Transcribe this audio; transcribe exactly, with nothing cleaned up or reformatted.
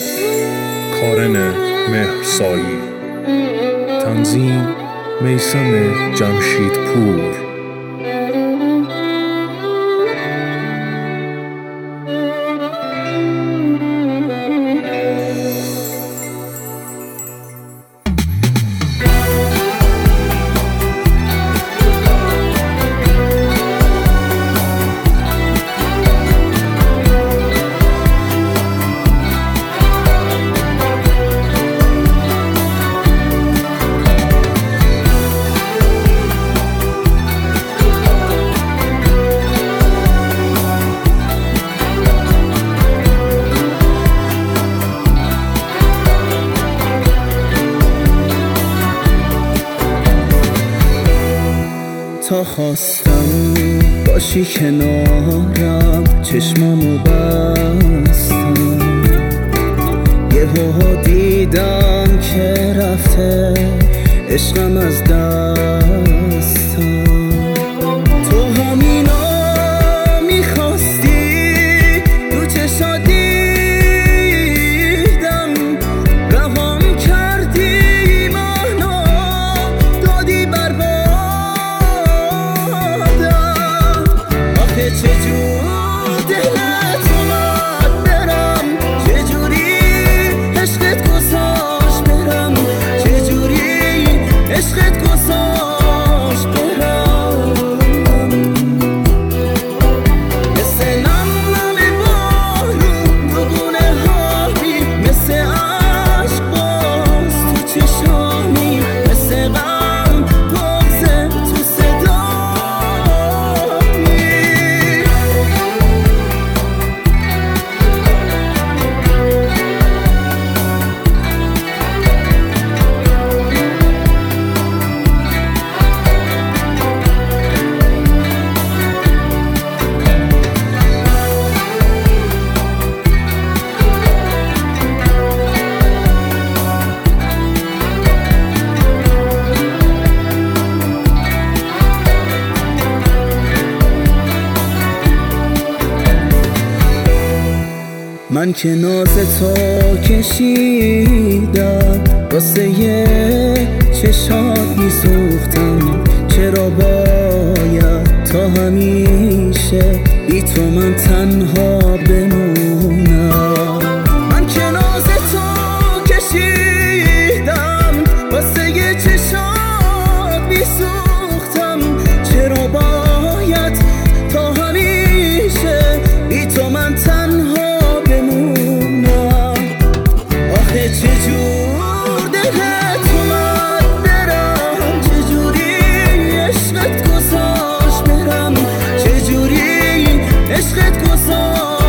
کارن مهرسایی، تنظیم میثم جمشیدپور. تا خواستم باشی کنارم، چشمامو بستم، یهو دیدم که رفته عشقم از دستم. تو همینا میخواستی، تو چشا دیدم، رهام کردی منو دادی برباد. چجور دلت اومد برم، چجوری عشقت گذاشت برم، چجوری عشقت گذاشت برم. مثل نم نم بارون رو گونه هایی، مثل عشق باز تو چشامی، مثل غم بغضه تو صدا. من که ناز تو کشیدم، واسه یه چشات میسوختم، چرا باید تا همیشه بی تو من تنها بمونم. من که ناز تو کشیدم، واسه یه چشات میسوختم، چرا باید تا همیشه بی تو من تنها. چجور دلت اومد برم، چجوری عشقت گذاشت برم، چجوری عشقت گذاشت